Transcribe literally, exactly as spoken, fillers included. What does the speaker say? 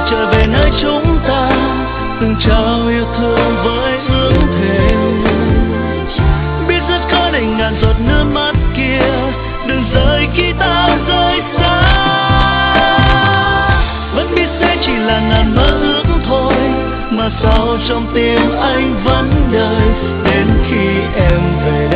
trở về nơi chúng ta từng trao yêu thương với ước thề. Biết rất khó để ngàn giọt nước mắt kia đừng rơi khi ta rời xa. Vẫn biết sẽ chỉ là ngàn mơ ước thôi, mà sao trong tim anh vẫn đợi đến khi em về